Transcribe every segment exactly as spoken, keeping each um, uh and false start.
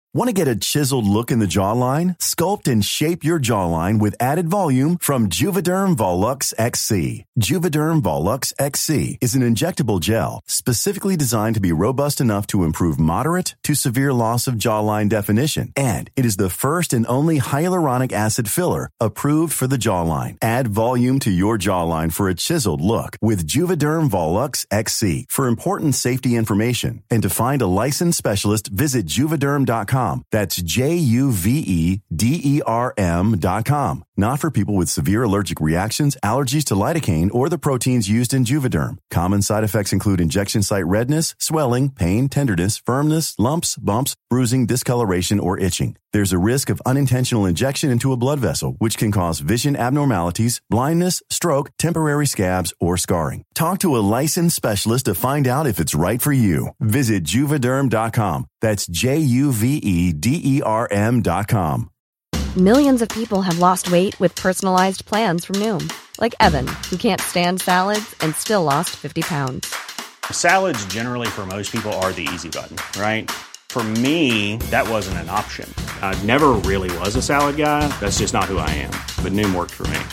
Want to get a chiseled look in the jawline? Sculpt and shape your jawline with added volume from Juvederm Volux X C. Juvederm Volux X C is an injectable gel specifically designed to be robust enough to improve moderate to severe loss of jawline definition. And it is the first and only hyaluronic acid filler approved for the jawline. Add volume to your jawline for a chiseled look with Juvederm Volux X C. For important safety information and to find a licensed specialist, visit juvederm dot com. That's J U V E D E R M dot com. Not for people with severe allergic reactions, allergies to lidocaine, or the proteins used in Juvederm. Common side effects include injection site redness, swelling, pain, tenderness, firmness, lumps, bumps, bruising, discoloration, or itching. There's a risk of unintentional injection into a blood vessel, which can cause vision abnormalities, blindness, stroke, temporary scabs, or scarring. Talk to a licensed specialist to find out if it's right for you. Visit juvederm dot com. That's J U V E D E R M dot com. Millions of people have lost weight with personalized plans from Noom. Like Evan, who can't stand salads and still lost fifty pounds. Salads generally for most people are the easy button, right? For me, that wasn't an option. I never really was a salad guy. That's just not who I am. But Noom worked for me.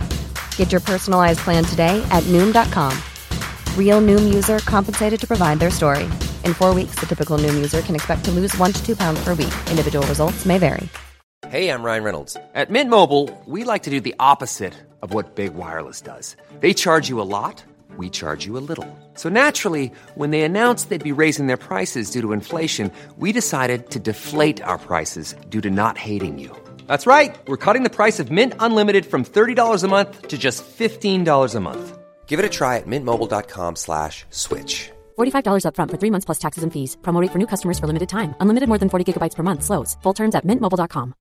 Get your personalized plan today at Noom dot com. Real Noom user compensated to provide their story. In four weeks, the typical Noom user can expect to lose one to two pounds per week. Individual results may vary. Hey, I'm Ryan Reynolds. At Mint Mobile, we like to do the opposite of what Big Wireless does. They charge you a lot. We charge you a little. So naturally, when they announced they'd be raising their prices due to inflation, we decided to deflate our prices due to not hating you. That's right. We're cutting the price of Mint Unlimited from thirty dollars a month to just fifteen dollars a month. Give it a try at mintmobile.com slash switch. forty-five dollars up front for three months plus taxes and fees. Promo rate for new customers for limited time. Unlimited more than forty gigabytes per month. Slows full terms at mint mobile dot com.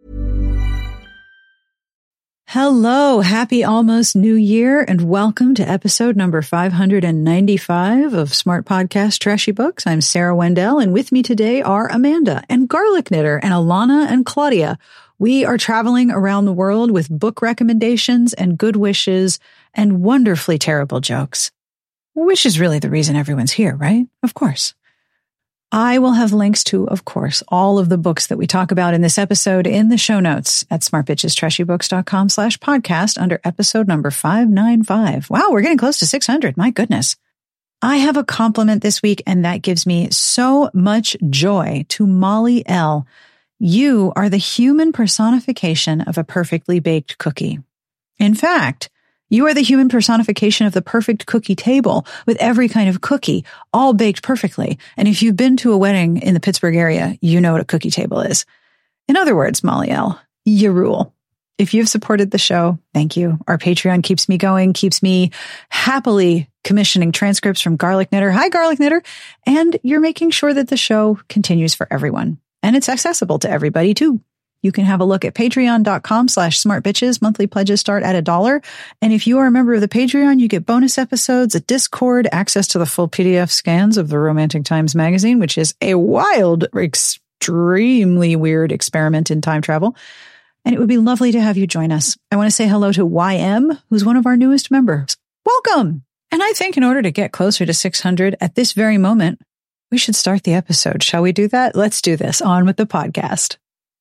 Hello, happy almost new year, and welcome to episode number five hundred ninety-five of Smart Podcast Trashy Books. I'm Sarah Wendell, and with me today are Amanda and Garlic Knitter and Alana and Claudia. We are traveling around the world with book recommendations and good wishes and wonderfully terrible jokes. Which is really the reason everyone's here, right? Of course. I will have links to, of course, all of the books that we talk about in this episode in the show notes at smartbitchestrashybooks.com slash podcast under episode number five ninety-five. Wow, we're getting close to six hundred. My goodness. I have a compliment this week, and that gives me so much joy to Molly L. You are the human personification of a perfectly baked cookie. In fact, you are the human personification of the perfect cookie table with every kind of cookie, all baked perfectly. And if you've been to a wedding in the Pittsburgh area, you know what a cookie table is. In other words, Molly L., you rule. If you've supported the show, thank you. Our Patreon keeps me going, keeps me happily commissioning transcripts from Garlic Knitter. Hi, Garlic Knitter. And you're making sure that the show continues for everyone. And it's accessible to everybody, too. You can have a look at patreon.com slash smartbitches. Monthly pledges start at a dollar. And if you are a member of the Patreon, you get bonus episodes, a Discord, access to the full P D F scans of the Romantic Times magazine, which is a wild, extremely weird experiment in time travel. And it would be lovely to have you join us. I want to say hello to Y M, who's one of our newest members. Welcome. And I think in order to get closer to six hundred at this very moment, we should start the episode. Shall we do that? Let's do this. On with the podcast.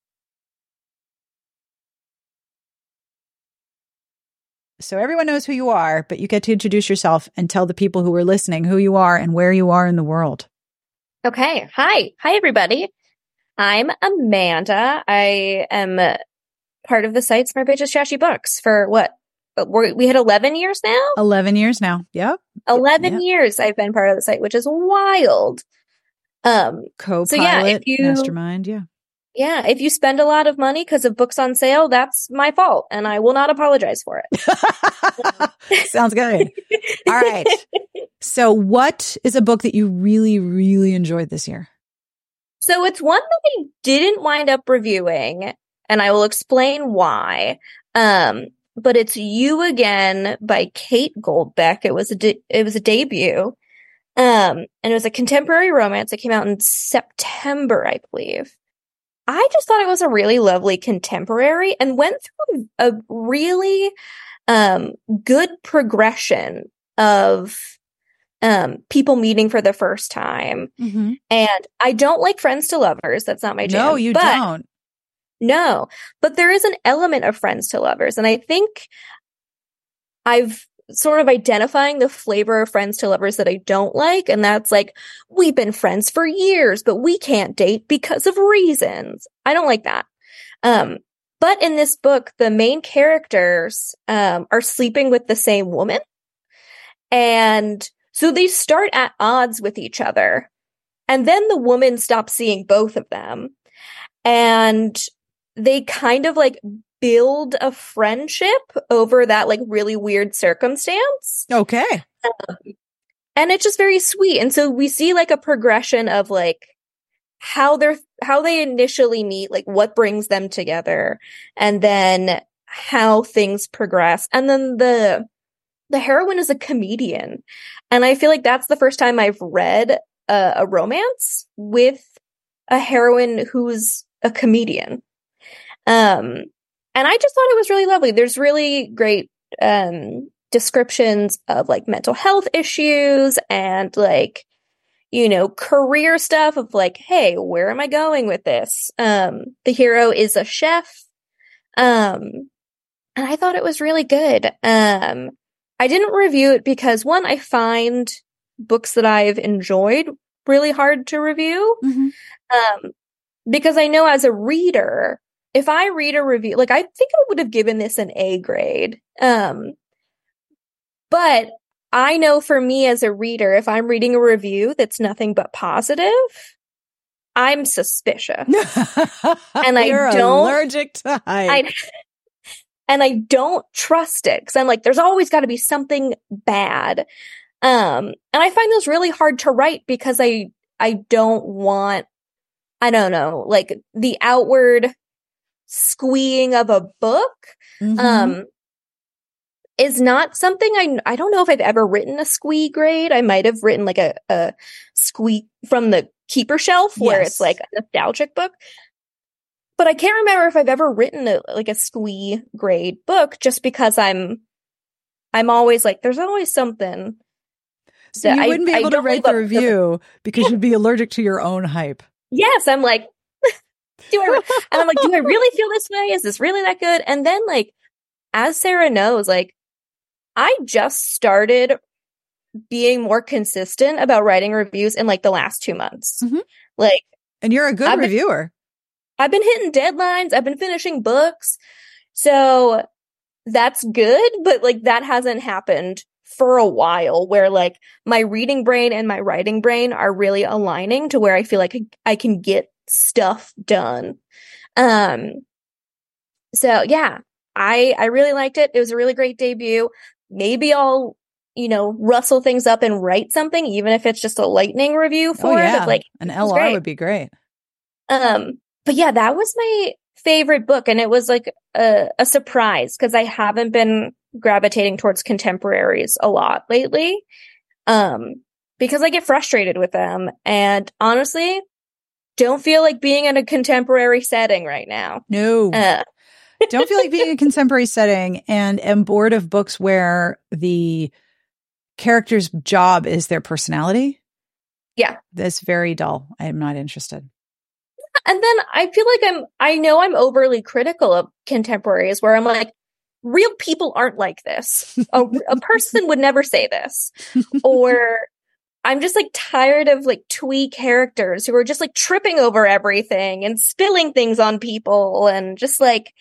So everyone knows who you are, but you get to introduce yourself and tell the people who are listening who you are and where you are in the world. Okay. Hi. Hi, everybody. I'm Amanda. I am part of the site Smart Bitches Trashy Books for what? We're, we had eleven years now? eleven years now. Yep. eleven yep. years I've been part of the site, which is wild. Um, Co-pilot, so yeah, if you, mastermind, yeah. Yeah, if you spend a lot of money because of books on sale, that's my fault, and I will not apologize for it. Sounds good. All right. So what is a book that you really, really enjoyed this year? So it's one that I didn't wind up reviewing, and I will explain why. Um, but it's You Again by Kate Goldbeck. It was a de- it was a debut. Um, and it was a contemporary romance that came out in September, I believe. I just thought it was a really lovely contemporary and went through a really um, good progression of um, people meeting for the first time. Mm-hmm. And I don't like friends to lovers. That's not my jam. No, you but, don't. No, but there is an element of friends to lovers. And I think I've sort of identifying the flavor of friends to lovers that I don't like. And that's like, we've been friends for years, but we can't date because of reasons. I don't like that. Um, but in this book, the main characters um, are sleeping with the same woman. And so they start at odds with each other. And then the woman stops seeing both of them. And they kind of like build a friendship over that like really weird circumstance. Okay. Um, and it's just very sweet. And so we see like a progression of like how they're, how they initially meet, like what brings them together, and then how things progress. And then the, the heroine is a comedian. And I feel like that's the first time I've read a, a romance with a heroine who's a comedian. Um, And I just thought it was really lovely. There's really great um, descriptions of like mental health issues and like, you know, career stuff of like, hey, where am I going with this? Um, the hero is a chef. Um, and I thought it was really good. Um, I didn't review it because one, I find books that I've enjoyed really hard to review. Mm-hmm. Um, because I know as a reader, if I read a review, like I think I would have given this an A grade. Um, but I know for me as a reader, if I'm reading a review that's nothing but positive, I'm suspicious. And I You're don't allergic to hype. I, and I don't trust it because I'm like, there's always got to be something bad. Um, and I find those really hard to write because I I don't want, I don't know, like the outward squeeing of a book Mm-hmm. um is not something I I don't know if I've ever written a squee grade. I might have written like a, a squee from the keeper shelf where Yes. it's like a nostalgic book. But I can't remember if I've ever written a like a squee grade book just because I'm I'm always like there's always something. So that you I- wouldn't be I able to don't write leave the up- review because you'd be allergic to your own hype. Yes, I'm like do I re- and I'm like, do I really feel this way? Is this really that good? And then like as Sarah knows, like I just started being more consistent about writing reviews in like the last two months. Mhm. Like And you're a good I've been- reviewer. I've been hitting deadlines. I've been finishing books. So that's good, but like that hasn't happened for a while where like my reading brain and my writing brain are really aligning to where I feel like I can get stuff done. Um, so yeah, I, I really liked it. It was a really great debut. Maybe I'll, you know, rustle things up and write something, even if it's just a lightning review for Oh, it. yeah. Of, like, An it L was R great. would be great. Um, but yeah, that was my favorite book. And it was like a, a surprise because I haven't been gravitating towards contemporaries a lot lately. Um, because I get frustrated with them. And honestly, don't feel like being in a contemporary setting right now. No. Uh, Don't feel like being in a contemporary setting and am bored of books where the character's job is their personality. Yeah. That's very dull. I am not interested. And then I feel like I'm, I know I'm overly critical of contemporaries where I'm like, real people aren't like this. A, a person would never say this. Or I'm just like tired of like twee characters who are just like tripping over everything and spilling things on people and just like,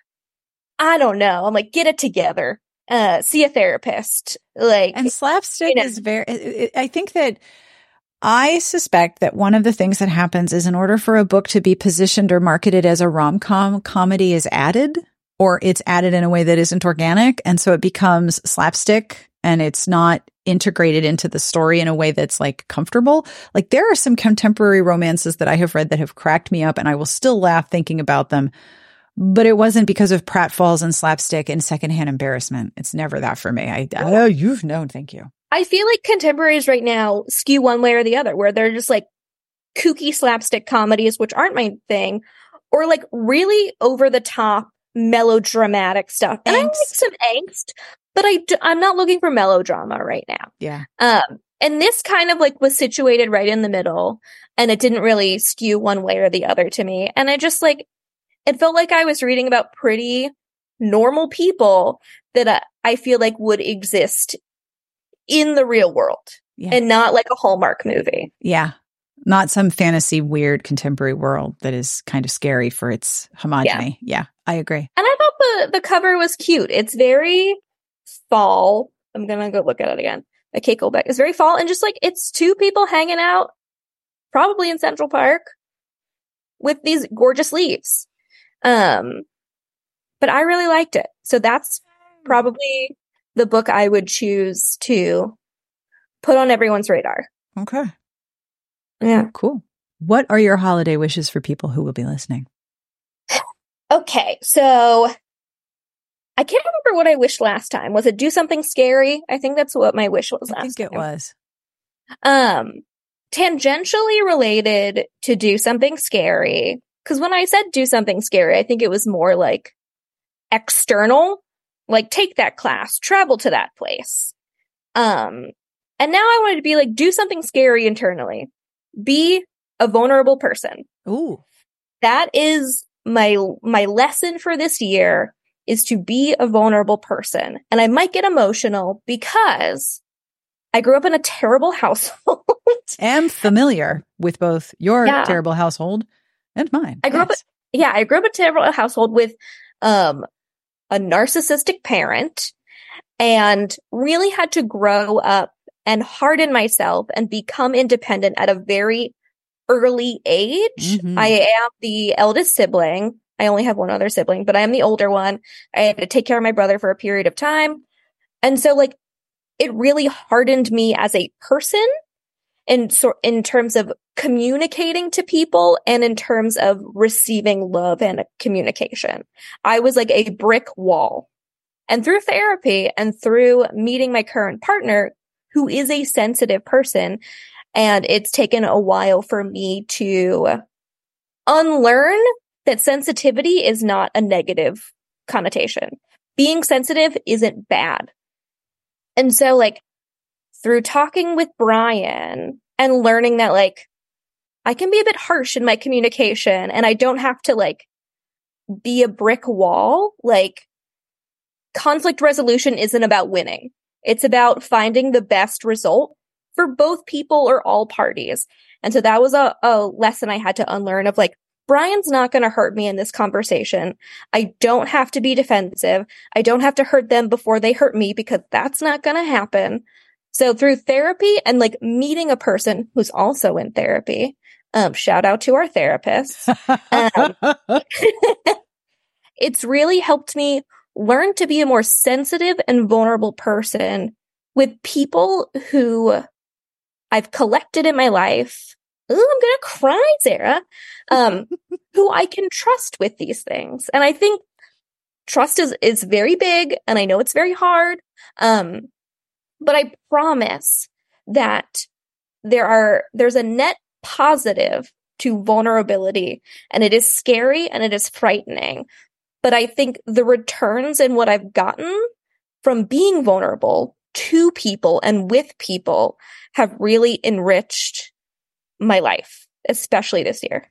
I don't know. I'm like, get it together. Uh, see a therapist. Like, And slapstick you know. is very, it- it- I think that I suspect that one of the things that happens is in order for a book to be positioned or marketed as a rom-com, comedy is added, or it's added in a way that isn't organic. And so it becomes slapstick and it's not integrated into the story in a way that's like comfortable. Like there are some contemporary romances that I have read that have cracked me up and I will still laugh thinking about them. But it wasn't because of pratfalls and slapstick and secondhand embarrassment. It's never that for me. I, oh, you've known. Thank you. I feel like contemporaries right now skew one way or the other, where they're just like kooky slapstick comedies, which aren't my thing, or like really over the top melodramatic stuff. And I like Angst. some angst, but I d- I'm not looking for melodrama right now. Yeah. Um, and this kind of like was situated right in the middle, and it didn't really skew one way or the other to me. And I just like, it felt like I was reading about pretty normal people that uh, I feel like would exist in the real world Yeah. and not like a Hallmark movie. Yeah. Not some fantasy, weird contemporary world that is kind of scary for its homogeny. Yeah, yeah, I agree. And I thought the, the cover was cute. It's very fall. I'm going to go look at it again. A Kate Goldbeck. It's very fall. And just like, it's two people hanging out, probably in Central Park, with these gorgeous leaves. Um, but I really liked it. So that's probably the book I would choose to put on everyone's radar. Okay. Yeah. Cool. What are your holiday wishes for people who will be listening? Okay. So I can't remember what I wished last time. Was it do something scary? I think that's what my wish was last time. I think it was. Um, tangentially related to do something scary. Because when I said do something scary, I think it was more like external, like take that class, travel to that place. Um, and now I wanted to be like, do something scary internally. Be a vulnerable person. Ooh. That is my my lesson for this year, is to be a vulnerable person. And I might get emotional because I grew up in a terrible household. Am familiar with both your Yeah. terrible household and mine. I grew Yes. up yeah, I grew up in a terrible household with um a narcissistic parent, and really had to grow up and harden myself and become independent at a very early age. Mhm. I am the eldest sibling. I only have one other sibling, but I am the older one. I had to take care of my brother for a period of time. And so like, it really hardened me as a person in sort in terms of communicating to people and in terms of receiving love and communication. I was like a brick wall. And through therapy and through meeting my current partner, who is a sensitive person, and it's taken a while for me to unlearn that sensitivity is not a negative connotation. Being sensitive isn't bad. And so like through talking with Brian and learning that like I can be a bit harsh in my communication and I don't have to like be a brick wall, like conflict resolution isn't about winning. It's about finding the best result for both people or all parties. And so that was a, a lesson I had to unlearn of like, Brian's not going to hurt me in this conversation. I don't have to be defensive. I don't have to hurt them before they hurt me, because that's not going to happen. So through therapy and like meeting a person who's also in therapy, um, shout out to our therapists. Um, it's really helped me learn to be a more sensitive and vulnerable person with people who I've collected in my life. Ooh, I'm going to cry, Sarah. Um, who I can trust with these things. And I think trust is, is very big, and I know it's very hard. Um, but I promise that there are, there's a net positive to vulnerability, and it is scary and it is frightening. But I think the returns and what I've gotten from being vulnerable to people and with people have really enriched my life, especially this year.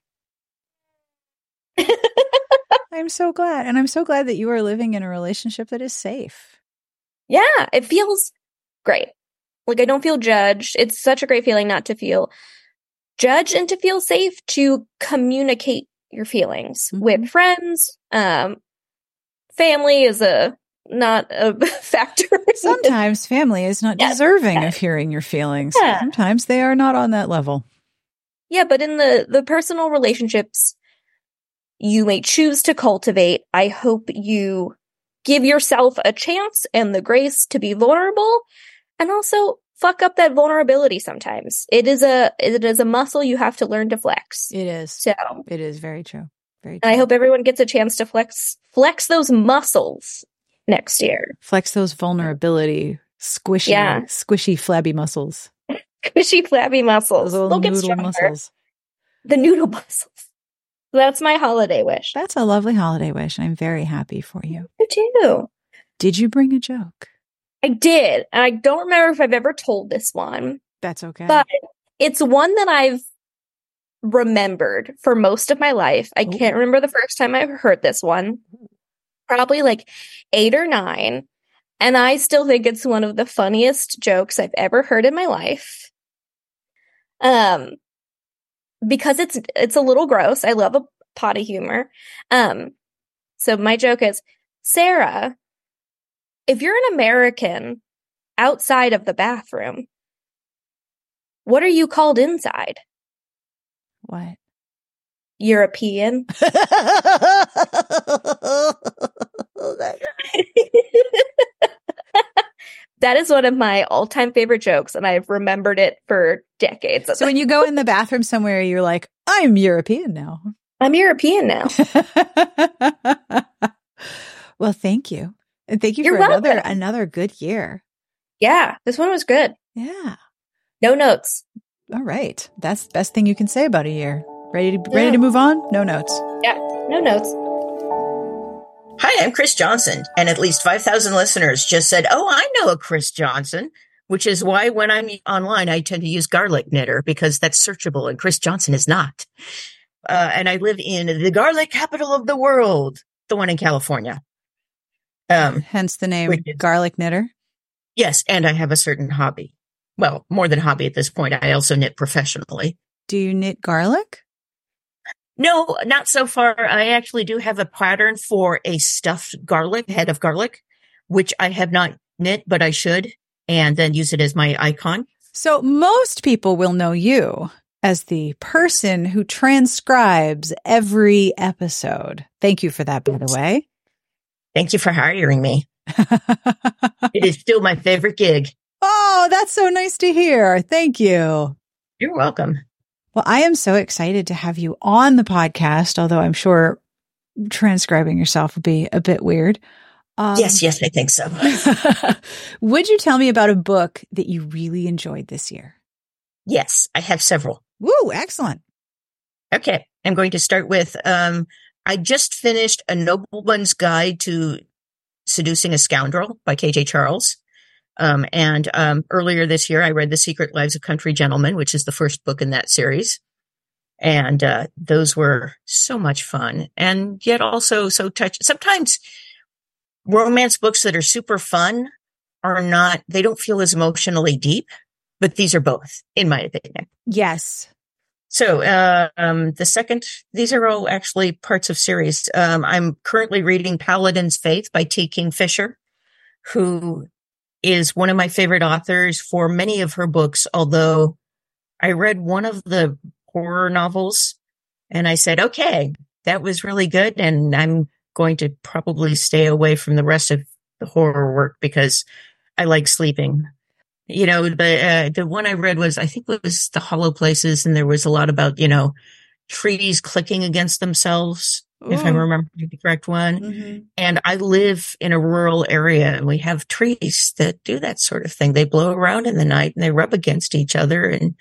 I'm so glad. And I'm so glad that you are living in a relationship that is safe. Yeah, it feels great. Like I don't feel judged. It's such a great feeling not to feel judged and to feel safe to communicate your feelings Mhm. with friends. Um, family is a not a factor. Sometimes family is not Yes. deserving of hearing your feelings. Yeah. Sometimes they are not on that level. Yeah, but in the the personal relationships you may choose to cultivate, I hope you give yourself a chance and the grace to be vulnerable, and also fuck up that vulnerability sometimes. It is a it is a muscle you have to learn to flex. It is. So, It is very true. Very true. and I hope everyone gets a chance to flex flex those muscles next year. Flex those vulnerability, squishy, Yeah. squishy, flabby muscles. Squishy, flabby muscles. Those little They'll get noodle stronger. muscles. The noodle muscles. That's my holiday wish. That's a lovely holiday wish. I'm very happy for you. You too. Did you bring a joke? I did. And I don't remember if I've ever told this one, That's okay. But it's one that I've remembered for most of my life. I Ooh. Can't remember the first time I heard this one. Probably like eight or nine. And I still think it's one of the funniest jokes I've ever heard in my life. Um, because it's it's a little gross. I love a potty humor. Um, so my joke is, Sarah, if you're an American outside of the bathroom, what are you called inside? What? European. That is one of my all-time favorite jokes, and I've remembered it for decades. So when you go in the bathroom somewhere, you're like, I'm European now. I'm European now. Well, thank you. And thank you You're for welcome. another another good year. Yeah, this one was good. Yeah. No notes. All right. That's the best thing you can say about a year. Ready to, Yeah. ready to move on? No notes. Yeah, no notes. Hi, I'm Chris Johnson, and at least five thousand listeners just said, oh, I know a Chris Johnson, which is why when I'm online, I tend to use Garlic Knitter because that's searchable and Chris Johnson is not. Uh, and I live in the garlic capital of the world, the one in California. Um, Hence the name is, Garlic Knitter. Yes, and I have a certain hobby. Well, more than hobby at this point. I also knit professionally. Do you knit garlic? No, not so far. I actually do have a pattern for a stuffed garlic, head of garlic, which I have not knit, but I should, and then use it as my icon. So most people will know you as the person who transcribes every episode. Thank you for that, by the way. Thank you for hiring me. It is still my favorite gig. Oh, that's so nice to hear. Thank you. You're welcome. Well, I am so excited to have you on the podcast, although I'm sure transcribing yourself would be a bit weird. Um, yes, yes, I think so. Would you tell me about a book that you really enjoyed this year? Yes, I have several. Woo, excellent. Okay, I'm going to start with, um, I just finished A Nobleman's Guide to Seducing a Scoundrel by K J Charles. Um, and, um, earlier this year, I read The Secret Lives of Country Gentlemen, which is the first book in that series. And, uh, those were so much fun and yet also so touch. Sometimes romance books that are super fun are not, they don't feel as emotionally deep, but these are both, in my opinion. Yes. So, uh, um, the second, these are all actually parts of series. Um, I'm currently reading Paladin's Faith by T. Kingfisher, who is one of my favorite authors for many of her books, although I read one of the horror novels and I said, okay, that was really good. And I'm going to probably stay away from the rest of the horror work because I like sleeping. You know, the, uh, the one I read was, I think it was The Hollow Places. And there was a lot about, you know, trees clicking against themselves. Ooh. If I remember the correct one. Mm-hmm. And I live in a rural area and we have trees that do that sort of thing. They blow around in the night and they rub against each other. And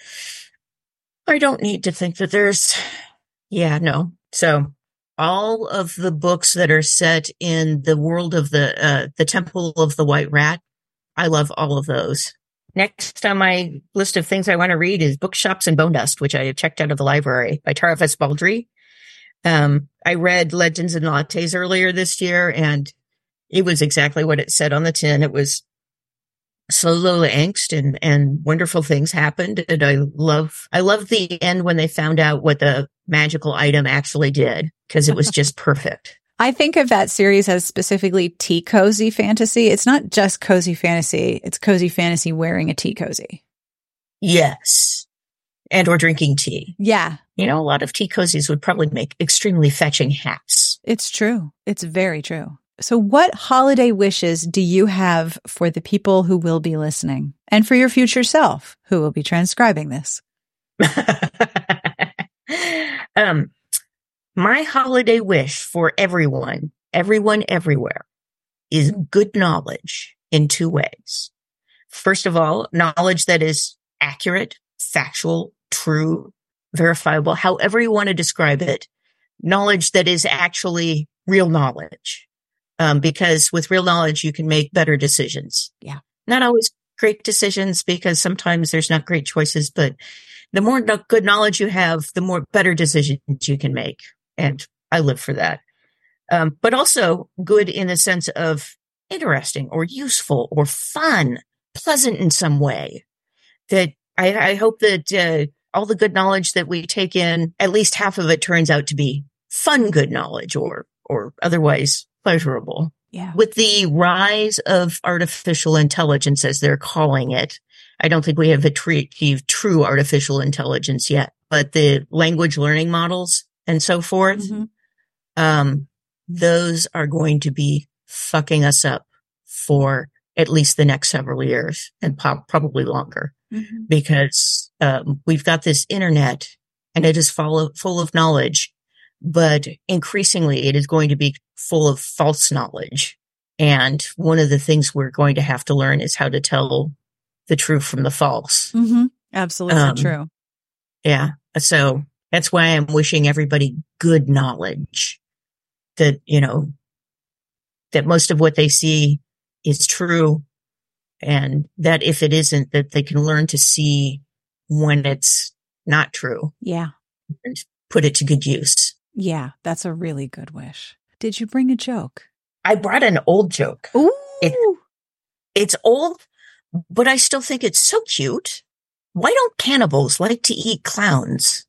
I don't need to think that there's, yeah, no. So all of the books that are set in the world of the, uh, the Temple of the White Rat, I love all of those. Next on my list of things I want to read is Bookshops and Bone Dust, which I have checked out of the library by Tara Vess Baldry. Um, I read Legends and Lattes earlier this year, and it was exactly what it said on the tin. It was solo angst and, and wonderful things happened. And I love, I love the end when they found out what the magical item actually did, because it was just perfect. I think of that series as specifically tea cozy fantasy. It's not just cozy fantasy. It's cozy fantasy wearing a tea cozy. Yes. And or drinking tea. Yeah. You know, a lot of tea cozies would probably make extremely fetching hats. It's true. It's very true. So what holiday wishes do you have for the people who will be listening and for your future self who will be transcribing this? um, my holiday wish for everyone, everyone everywhere, is good knowledge in two ways. First of all, knowledge that is accurate, factual, true, verifiable, however you want to describe it, knowledge that is actually real knowledge. Um, because with real knowledge, you can make better decisions. Yeah. Not always great decisions because sometimes there's not great choices, but the more no- good knowledge you have, the more better decisions you can make. And I live for that. Um, but also good in the sense of interesting or useful or fun, pleasant in some way. That I, I hope that uh, all the good knowledge that we take in, at least half of it turns out to be fun, good knowledge or, or otherwise pleasurable. Yeah. With the rise of artificial intelligence, as they're calling it, I don't think we have achieved true artificial intelligence yet, but the language learning models and so forth, Mm-hmm. um, those are going to be fucking us up for at least the next several years and po- probably longer Mm-hmm. because um, we've got this internet and it is full of, full of knowledge, but increasingly it is going to be full of false knowledge. And one of the things we're going to have to learn is how to tell the true from the false. Mm-hmm. Absolutely Um, true. Yeah. So that's why I'm wishing everybody good knowledge that, you know, that most of what they see is true. And that if it isn't, that they can learn to see when it's not true Yeah. and put it to good use. Yeah. That's a really good wish. Did you bring a joke? I brought an old joke. Ooh. It, it's old, but I still think it's so cute. Why don't cannibals like to eat clowns?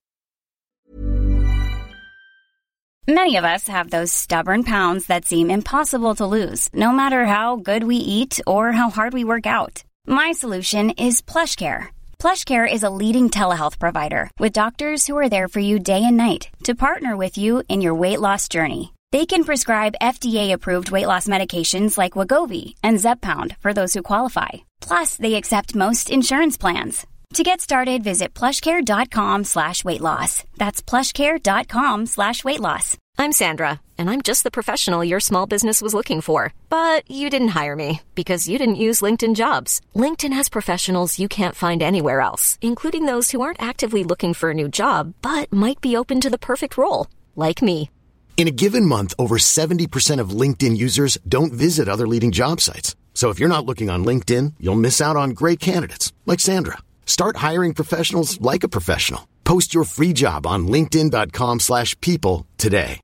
Many of us have those stubborn pounds that seem impossible to lose, no matter how good we eat or how hard we work out. My solution is PlushCare. PlushCare is a leading telehealth provider with doctors who are there for you day and night to partner with you in your weight loss journey. They can prescribe F D A-approved weight loss medications like Wegovy and Zepbound for those who qualify. Plus, they accept most insurance plans. To get started, visit plushcare.com slash weight loss. That's plushcare.com slash weight loss. I'm Sandra, and I'm just the professional your small business was looking for. But you didn't hire me because you didn't use LinkedIn Jobs. LinkedIn has professionals you can't find anywhere else, including those who aren't actively looking for a new job, but might be open to the perfect role, like me. In a given month, over seventy percent of LinkedIn users don't visit other leading job sites. So if you're not looking on LinkedIn, you'll miss out on great candidates like Sandra. Start hiring professionals like a professional. Post your free job on linkedin.com slash people today.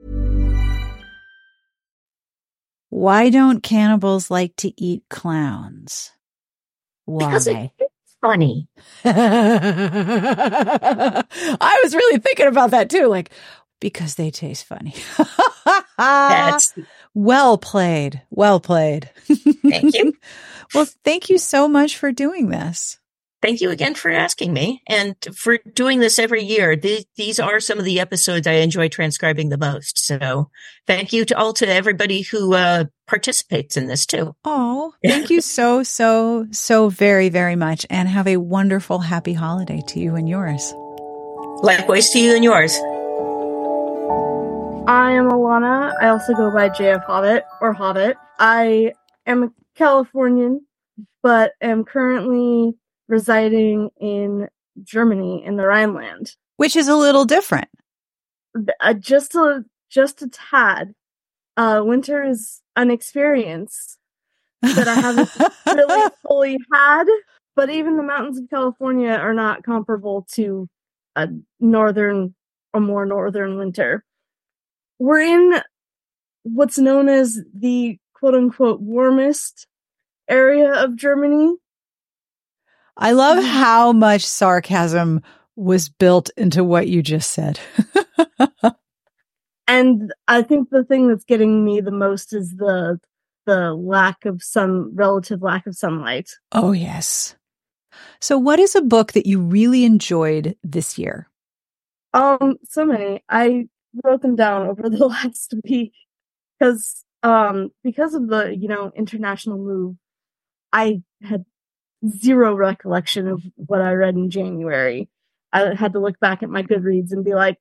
Why don't cannibals like to eat clowns? Why? Because it's funny. I was really thinking about that too. Like, because they taste funny. That's Well played. Well played. Thank you. Well, thank you so much for doing this. Thank you again for asking me and for doing this every year. These, these are some of the episodes I enjoy transcribing the most. So thank you to all to everybody who uh, participates in this too. Oh, thank you so, so, so very, very much. And have a wonderful, happy holiday to you and yours. Likewise to you and yours. I am Alana. I also go by J F Hobbit or Hobbit. I am a Californian, but am currently residing in Germany in the Rhineland. Which is a little different. Uh, just a just a tad. Uh, winter is an experience that I haven't really fully had, but even the mountains of California are not comparable to a northern, a more northern winter. We're in what's known as the quote-unquote warmest area of Germany. I love how much sarcasm was built into what you just said. And I think the thing that's getting me the most is the the lack of sun, relative lack of sunlight. Oh, yes. So what is a book that you really enjoyed this year? Um, so many. I wrote them down over the last week because um because of the, you know, international move, I had zero recollection of what I read in January. I had to look back at my Goodreads and be like,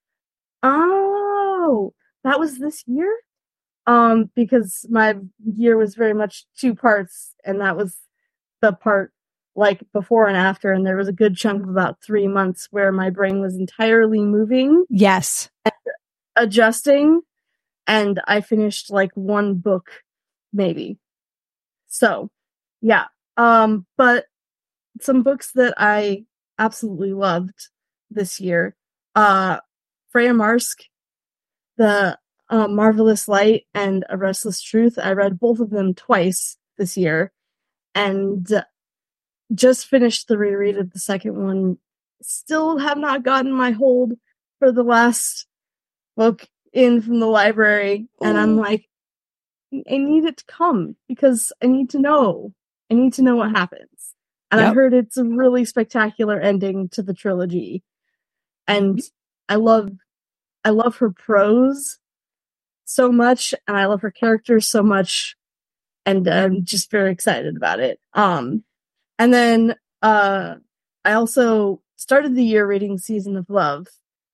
oh, that was this year? Um, because my year was very much two parts, and that was the part like before and after, and there was a good chunk of about three months where my brain was entirely moving. Yes. And adjusting, and I finished like one book, maybe. So, yeah. Um, but some books that I absolutely loved this year. Uh, Freya Marske, The uh, Marvelous Light, and A Restless Truth. I read both of them twice this year, and just finished the reread of the second one. Still have not gotten my hold for the last book in from the library, and I'm like, I need it to come because I need to know. I need to know what happens. And yep. I heard it's a really spectacular ending to the trilogy. And I love I love her prose so much, and I love her characters so much, and I'm just very excited about it. Um and then uh I also started the year reading Season of Love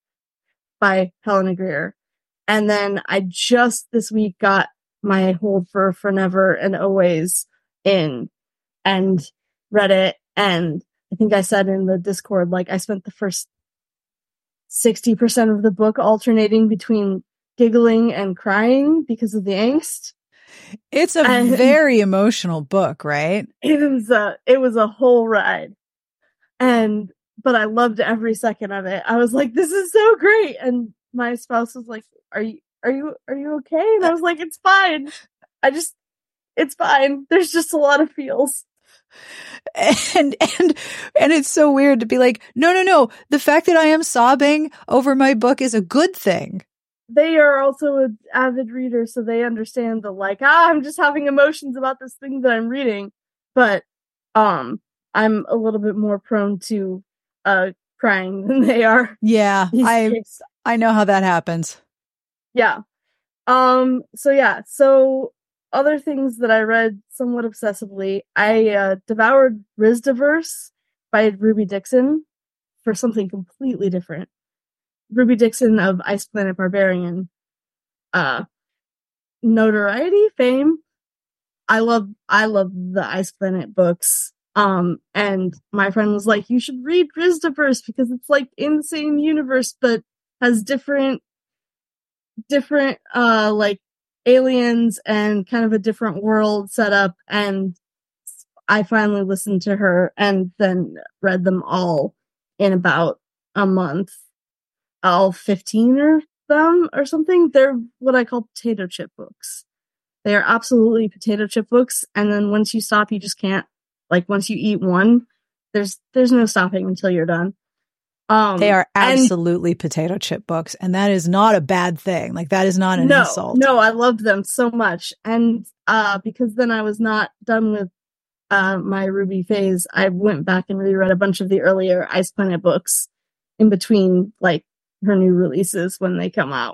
by Helena Greer. And then I just this week got my hold for For Never and Always in and read it. And I think I said in the Discord, like, I spent the first sixty percent of the book alternating between giggling and crying because of the angst. It's a and very emotional book, right? It was a, it was a whole ride. And, but I loved every second of it. I was like, this is so great. And my spouse was like, are you, are you, are you okay? And I was like, it's fine. I just, it's fine. There's just a lot of feels. And, and, and it's so weird to be like, no, no, no. The fact that I am sobbing over my book is a good thing. They are also an avid reader, so they understand the, like, ah, I'm just having emotions about this thing that I'm reading. But, um, I'm a little bit more prone to, uh, crying than they are. Yeah. I, I know how that happens. Yeah. Um, so yeah, so other things that I read somewhat obsessively, I uh, devoured Rizdiverse by Ruby Dixon for something completely different. Ruby Dixon of Ice Planet Barbarian. Uh, notoriety, fame. I love, I love the Ice Planet books. Um, and my friend was like, you should read Rizdiverse because it's like in the same universe, but has different, different, uh, like, aliens and kind of a different world set up. And I finally listened to her and then read them all in about a month. All fifteen of them or something. They're what I call potato chip books. They are absolutely potato chip books. And then once you stop, you just can't, like, once you eat one, there's, there's no stopping until you're done. Um, they are absolutely and, potato chip books, and that is not a bad thing. Like, that is not an no, insult. No, I loved them so much. And uh, because then I was not done with uh, my Ruby phase, I went back and reread a bunch of the earlier Ice Planet books in between, like, her new releases when they come out.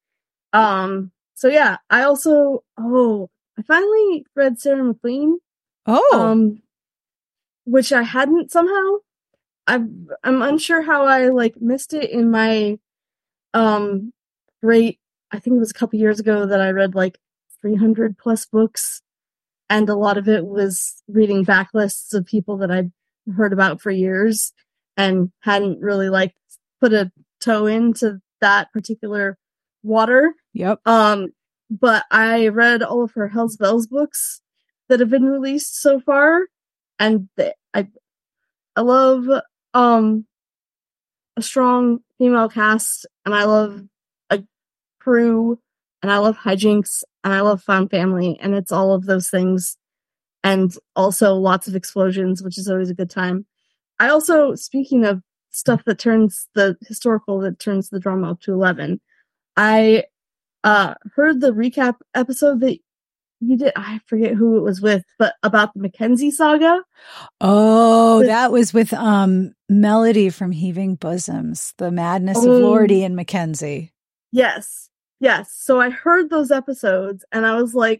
Um, so yeah, I also, oh, I finally read Sarah McLean. Oh. Um, which I hadn't somehow. I'm I'm unsure how I like missed it in my um great, I think it was a couple years ago that I read like three hundred plus books, and a lot of it was reading backlists of people that I'd heard about for years and hadn't really like put a toe into that particular water. Yep. Um but I read all of her Hell's Bells books that have been released so far, and they, I I love um a strong female cast, and I love a crew, and I love hijinks, and I love found family, and it's all of those things, and also lots of explosions, which is always a good time. I also, speaking of stuff that turns the historical, that turns the drama up to eleven, I uh heard the recap episode that you did, I forget who it was with, but about the Mackenzie saga. Oh, with, that was with um Melody from Heaving Bosoms, The Madness um, of Lordy and Mackenzie. Yes, yes. So I heard those episodes and I was like,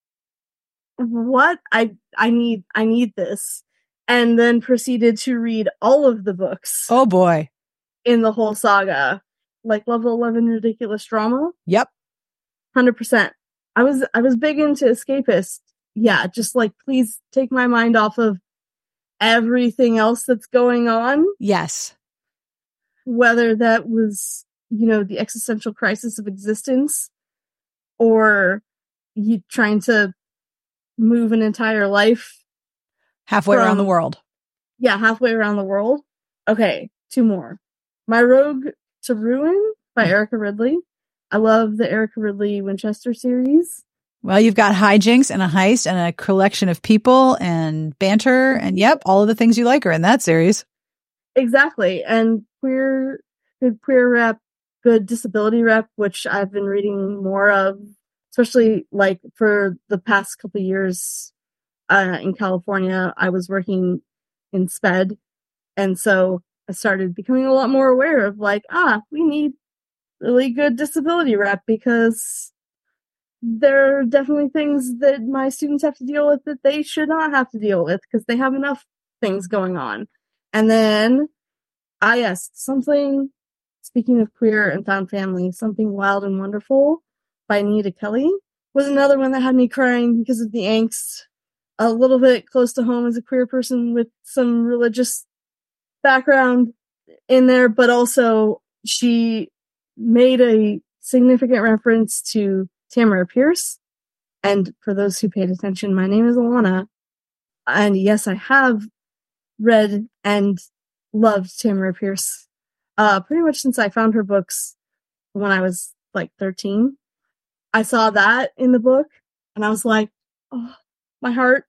what? I I need I need this. And then proceeded to read all of the books. Oh boy. In the whole saga. Like level eleven ridiculous drama. Yep. one hundred percent. I was I was big into escapist. Yeah, just like, please take my mind off of everything else that's going on. Yes. Whether that was, you know, the existential crisis of existence, or you trying to move an entire life. Halfway from, around the world. Yeah, halfway around the world. Okay, two more. My Rogue to Ruin by Erica Ridley. I love the Erica Ridley Winchester series. Well, you've got hijinks and a heist and a collection of people and banter. And yep, all of the things you like are in that series. Exactly. And queer, good queer rep, good disability rep, which I've been reading more of, especially like for the past couple of years uh, in California. I was working in SPED. And so I started becoming a lot more aware of like, ah, we need really good disability rep because there are definitely things that my students have to deal with that they should not have to deal with because they have enough things going on. And then, ah, yes, something, speaking of queer and found family, Something Wild and Wonderful by Anita Kelly was another one that had me crying because of the angst. A little bit close to home as a queer person with some religious background in there, but also she made a significant reference to Tamara Pierce. And for those who paid attention, my name is Alana. And yes, I have read and loved Tamara Pierce uh, pretty much since I found her books when I was like thirteen. I saw that in the book and I was like, oh, my heart.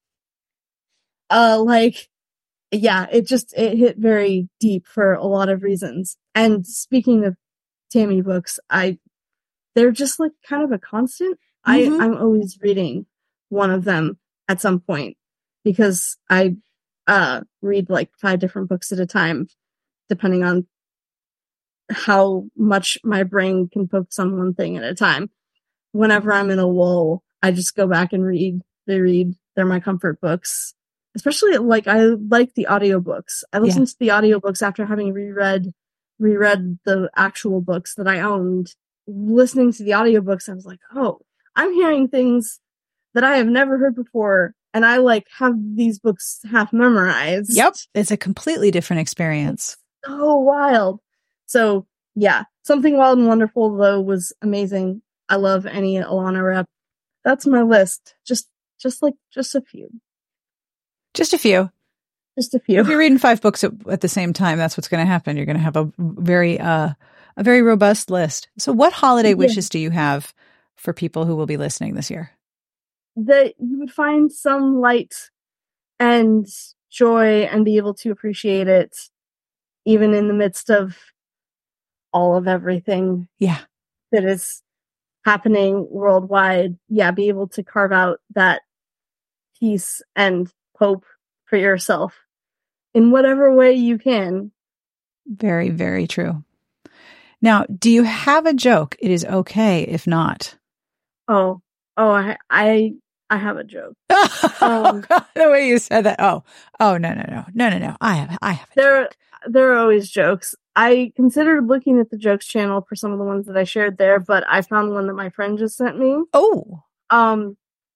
Uh, like, yeah, it just, it hit very deep for a lot of reasons. And speaking of Tammy books, I, they're just like kind of a constant. Mm-hmm. I, I'm always reading one of them at some point because I, uh, read like five different books at a time, depending on how much my brain can focus on one thing at a time. Whenever I'm in a lull, I just go back and read, reread. They're my comfort books. Especially like I like the audiobooks. I listened yeah. to the audiobooks after having reread reread the actual books that I owned. Listening to the audiobooks, I was like, oh, I'm hearing things that I have never heard before. And I like have these books half memorized. Yep. It's a completely different experience. It's so wild. So yeah, Something Wild and Wonderful though was amazing. I love any Alana rep. That's my list. Just just like just a few. Just a few. Just a few. If you're reading five books at, at the same time, that's what's going to happen. You're going to have a very, uh, a very robust list. So what holiday yeah. wishes do you have for people who will be listening this year? That you would find some light and joy and be able to appreciate it even in the midst of all of everything. Yeah. That is happening worldwide. Yeah. Be able to carve out that peace and hope for yourself in whatever way you can. Very, very true. Now, do you have a joke? It is okay if not. Oh, oh, I, I, I have a joke. um, the way you said that. Oh, oh, no, no, no, no, no, no. I have, I have. A there, joke. there are always jokes. I considered looking at the jokes channel for some of the ones that I shared there, but I found one that my friend just sent me. Oh, um,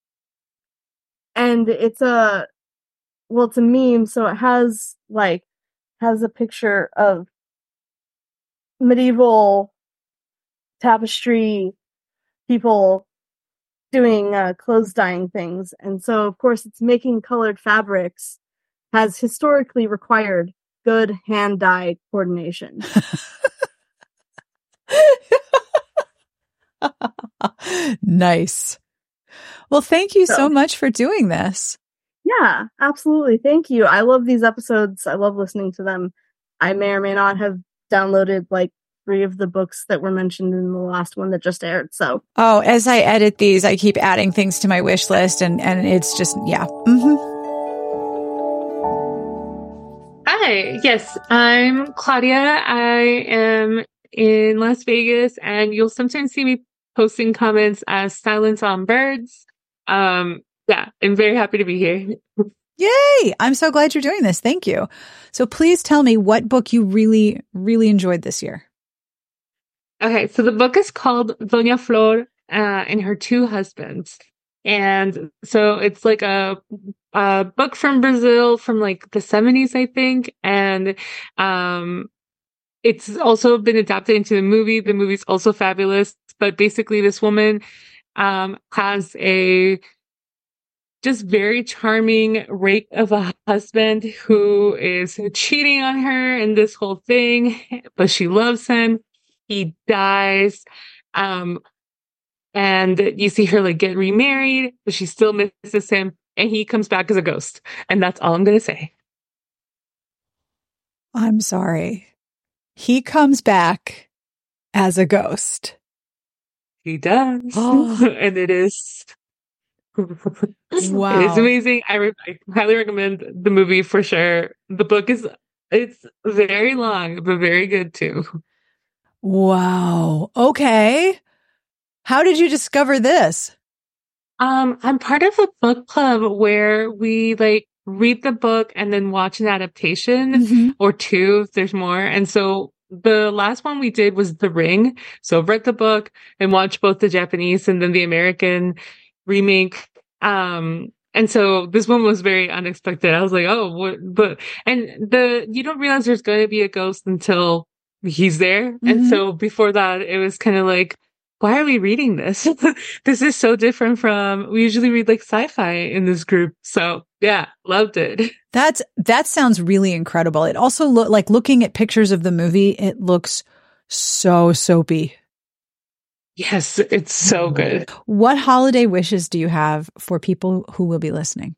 and it's a. Well, it's a meme, so it has, like, has a picture of medieval tapestry people doing uh, clothes dyeing things. And so, of course, it's making colored fabrics has historically required good hand-dye coordination. Nice. Well, thank you so, so much for doing this. Yeah, absolutely. Thank you. I love these episodes. I love listening to them. I may or may not have downloaded like three of the books that were mentioned in the last one that just aired. So, oh, as I edit these, I keep adding things to my wish list, and and it's just yeah. Mm-hmm. Hi, yes, I'm Claudia. I am in Las Vegas, and you'll sometimes see me posting comments as Silence on Birds. Um. Yeah, I'm very happy to be here. Yay! I'm so glad you're doing this. Thank you. So please tell me what book you really, really enjoyed this year. Okay, so the book is called Doña Flor uh, and Her Two Husbands. And so it's like a, a book from Brazil from like the seventies, I think. And um, it's also been adapted into the movie. The movie's also fabulous. But basically this woman um, has a just very charming rake of a husband who is cheating on her and this whole thing, but she loves him. He dies. Um, and you see her like get remarried, but she still misses him. And he comes back as a ghost. And that's all I'm going to say. I'm sorry. He comes back as a ghost. He does. Oh. And it is... Wow. It is amazing. I, re- I highly recommend the movie for sure. The book is... It's very long, but very good too. Wow. Okay. How did you discover this? Um, I'm part of a book club where we like read the book and then watch an adaptation Mm-hmm. or two if there's more. And so the last one we did was The Ring. So I've read the book and watched both the Japanese and then the American remake. Um, and so this one was very unexpected. I was like, oh, what, but, and the, you don't realize there's going to be a ghost until he's there. Mm-hmm. And so before that, it was kind of like, why are we reading this? This is so different from, we usually read like sci-fi in this group. So yeah, loved it. That's, that sounds really incredible. It also look like looking at pictures of the movie, it looks so soapy. Yes, it's so good. What holiday wishes do you have for people who will be listening?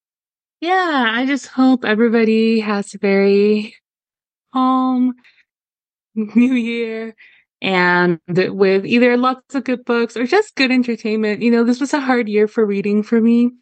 Yeah, I just hope everybody has a very calm New Year. And with either lots of good books or just good entertainment. You know, this was a hard year for reading for me.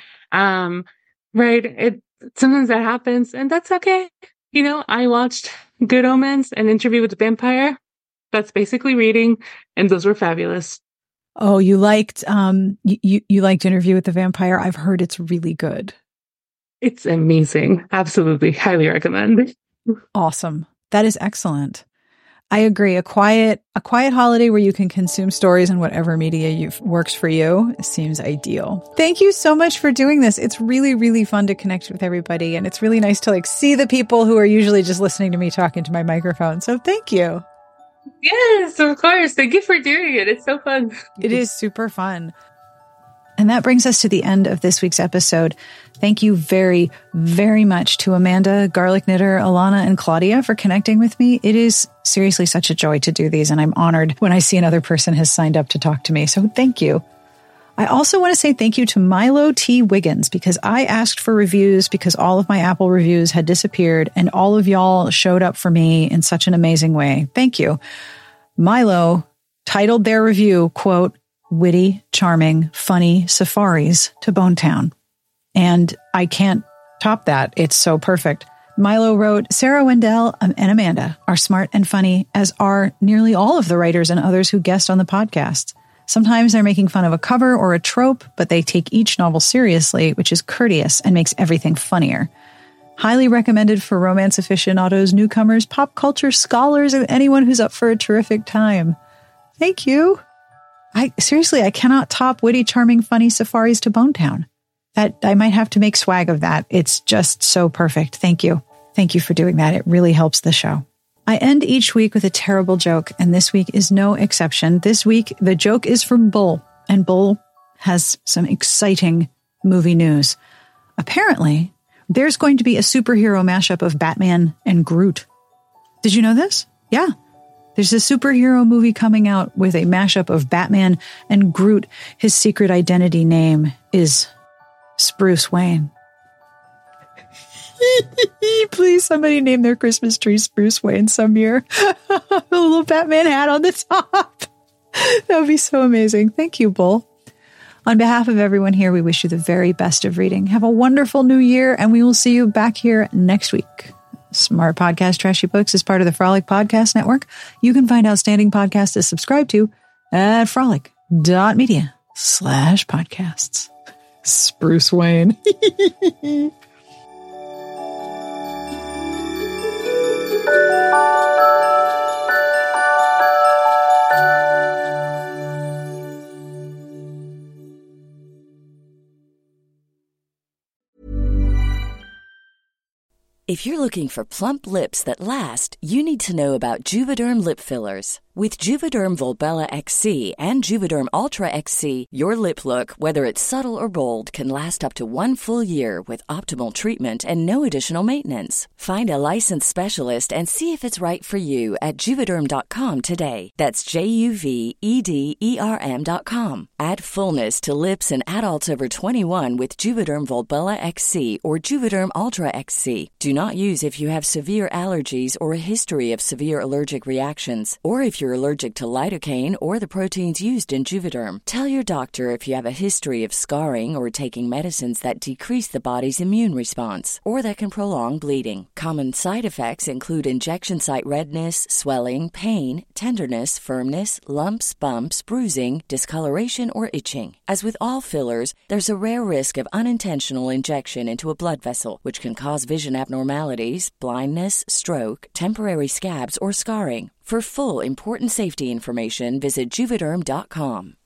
Um, right. It, sometimes that happens and that's okay. You know, I watched Good Omens and Interview with the Vampire. That's basically reading. And those were fabulous. Oh, you liked, um, you, you liked Interview with the Vampire. I've heard it's really good. It's amazing. Absolutely. Highly recommend. Awesome. That is excellent. I agree. A quiet, a quiet holiday where you can consume stories in whatever media you, works for you seems ideal. Thank you so much for doing this. It's really, really fun to connect with everybody. And it's really nice to like see the people who are usually just listening to me talk into my microphone. So thank you. Yes, of course. Thank you for doing it. It's so fun. It is super fun. And that brings us to the end of this week's episode. Thank you very, very much to Amanda, Garlic Knitter, Alana, and Claudia for connecting with me. It is seriously such a joy to do these, and I'm honored when I see another person has signed up to talk to me. So thank you. I also want to say thank you to Milo T. Wiggins, because I asked for reviews because all of my Apple reviews had disappeared, and all of y'all showed up for me in such an amazing way. Thank you. Milo titled their review, quote, "Witty, charming, funny safaris to Bonetown." And I can't top that. It's so perfect. Milo wrote, "Sarah Wendell and Amanda are smart and funny, as are nearly all of the writers and others who guest on the podcast. Sometimes they're making fun of a cover or a trope, but they take each novel seriously, which is courteous and makes everything funnier. Highly recommended for romance aficionados, newcomers, pop culture scholars, and anyone who's up for a terrific time." Thank you. I seriously, I cannot top witty, charming, funny safaris to Bonetown. That I might have to make swag of that. It's just so perfect. Thank you. Thank you for doing that. It really helps the show. I end each week with a terrible joke, and this week is no exception. This week, the joke is from Bull, and Bull has some exciting movie news. Apparently, there's going to be a superhero mashup of Batman and Groot. Did you know this? Yeah. There's a superhero movie coming out with a mashup of Batman and Groot. His secret identity name is Spruce Wayne. Please, somebody name their Christmas tree Spruce Wayne some year. A little Batman hat on the top. That would be so amazing. Thank you, Bull. On behalf of everyone here, we wish you the very best of reading. Have a wonderful new year, and we will see you back here next week. Smart Podcast Trashy Books is part of the Frolic Podcast Network. You can find outstanding podcasts to subscribe to at frolic.media slash podcasts. Spruce Wayne. If you're looking for plump lips that last, you need to know about Juvederm lip fillers. With Juvederm Volbella X C and Juvederm Ultra X C, your lip look, whether it's subtle or bold, can last up to one full year with optimal treatment and no additional maintenance. Find a licensed specialist and see if it's right for you at Juvederm dot com today. That's J U V E D E R M dot com. Add fullness to lips in adults over twenty-one with Juvederm Volbella X C or Juvederm Ultra X C. Do not use if you have severe allergies or a history of severe allergic reactions, or if you're allergic to lidocaine or the proteins used in Juvederm. Tell your doctor if you have a history of scarring or taking medicines that decrease the body's immune response or that can prolong bleeding. Common side effects include injection site redness, swelling, pain, tenderness, firmness, lumps, bumps, bruising, discoloration, or itching. As with all fillers, there's a rare risk of unintentional injection into a blood vessel, which can cause vision abnormalities, blindness, stroke, temporary scabs, or scarring. For full, important safety information, visit Juvederm dot com.